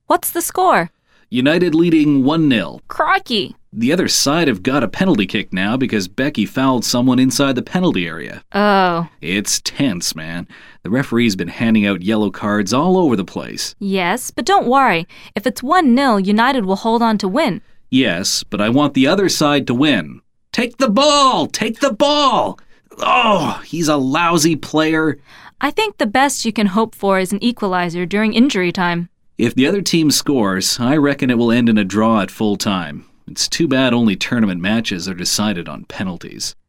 What's the score? United leading 1-0. Crikey! The other side have got a penalty kick now because Becky fouled someone inside the penalty area. Oh. It's tense, man. The referee's been handing out yellow cards all over the place. Yes, but don't worry. If it's 1-0, United will hold on to win. Yes, but I want the other side to win. Take the ball! Take the ball! Oh, he's a lousy player. I think the best you can hope for is an equalizer during injury time. If the other team scores, I reckon it will end in a draw at full time. It's too bad only tournament matches are decided on penalties.